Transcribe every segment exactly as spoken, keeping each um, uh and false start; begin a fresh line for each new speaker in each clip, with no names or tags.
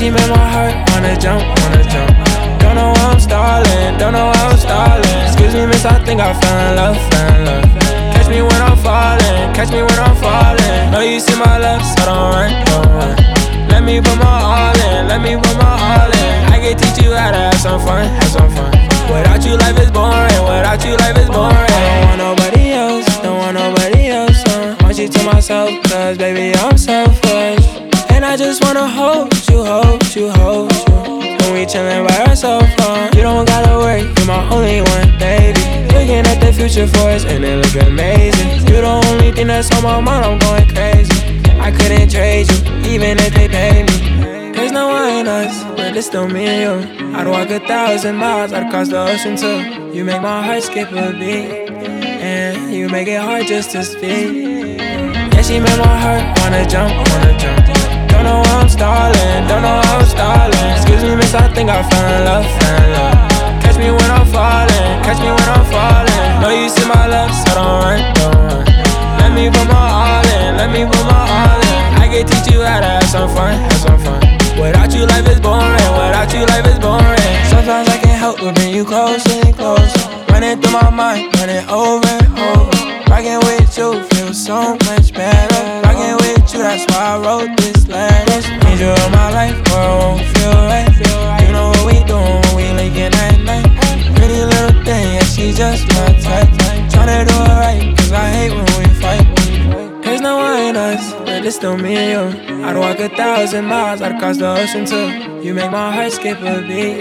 she made my heart wanna jump, wanna jump. Don't know why I'm stalling, don't know why I'm stalling. Excuse me, miss, I think I fell in love, fell in love. Catch me when I'm falling, catch me when I'm falling. Know you see my love, so don't run, don't run. Let me put my all in, let me put my all in. I can teach you how to have some fun, have some fun. Without you, life is boring, without you, life is boring. I don't want nobody else, don't want nobody else. Uh. Want you to myself, cause baby, I'm selfish. And I just wanna hold you, hold you, hold you. When we chillin' by ourselves, uh. You don't gotta worry, you're my only one, baby. Looking at the future for us, and it look amazing. You're the only thing that's on my mind, I'm going crazy. I couldn't trade you, even if they pay me. There's no one in us, but it's still me and you. I'd walk a thousand miles, I'd cross the ocean too. You make my heart skip a beat, and you make it hard just to speak. Yeah, she made my heart wanna jump, wanna jump. Don't know why I'm stalling, don't know why I'm stalling. Excuse me, miss, I think I fell in love, fell in love. Catch me when I'm falling, catch me when I'm falling. Know you see my love, so don't run, don't run. Let me put my all in, let me put my all in. I can teach you how to have some fun, have some fun. Without you, life is boring, without you, life is boring. Sometimes I can't help but bring you closer and closer. Running through my mind, running over and over. Rocking with you feels so much better. Rocking with you, that's why I wrote this letter. Need you in my life, or it won't feel right. You know what we doing when we linking at night. Pretty little thing, yeah, she just my type. Tryna do it right, cause I hate when we fight. There's no one in us, but it's still me and you. I'd walk a thousand miles, I'd cross the ocean too. You make my heart skip a beat,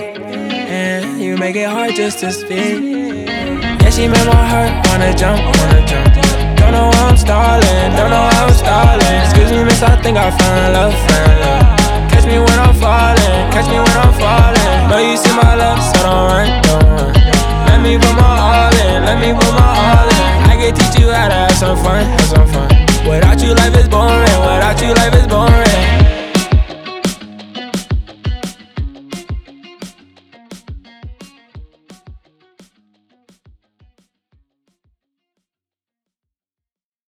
and you make it hard just to speak. Yeah, she made my heart wanna jump, wanna jump. Don't know why I'm stalling, don't know why I'm stalling. Excuse me, miss, I think I fell in love, fell in love. Catch me when I'm falling, catch me when I'm falling. Know you see my love, so don't run, don't run. Let me put my all in, let me put my all in. I can teach you how to have some fun, have some fun. Without you, life is boring, without you, life is boring.